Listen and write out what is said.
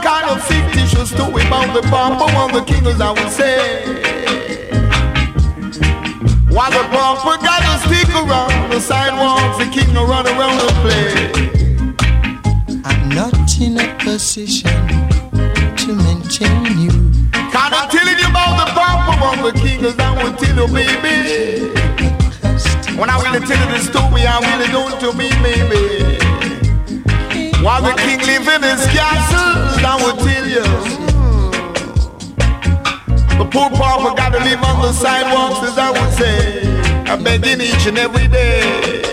kind of fictitious story about the Papa and the king, as I would say. While the Papa got to stick around the sidewalks, the king will run around and play. I'm not in a position to maintain you. Kind of telling you about the Papa and the king, as I would tell you, baby. When I really tell you the story, I really don't to me, baby. While the king live in his castle, I would tell you. The poor pauper got to live on the sidewalks, as I would say. I'm begging each and every day.